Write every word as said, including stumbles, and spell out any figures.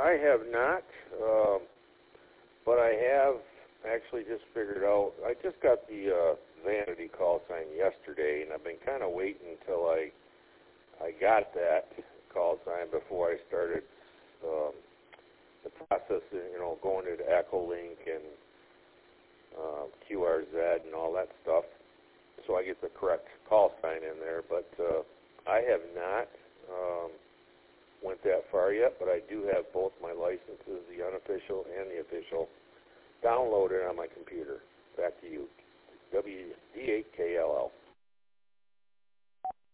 I have not, um, but I have actually just figured out, I just got the uh, vanity call sign yesterday, and I've been kind of waiting until I, I got that call sign before I started um, the process of, you know, going into Echolink and uh, Q R Z and all that stuff, so I get the correct call sign in there, but uh, I have not um, went that far yet, but I do have both my licenses, the unofficial and the official, downloaded on my computer. Back to you. W D eight K L L.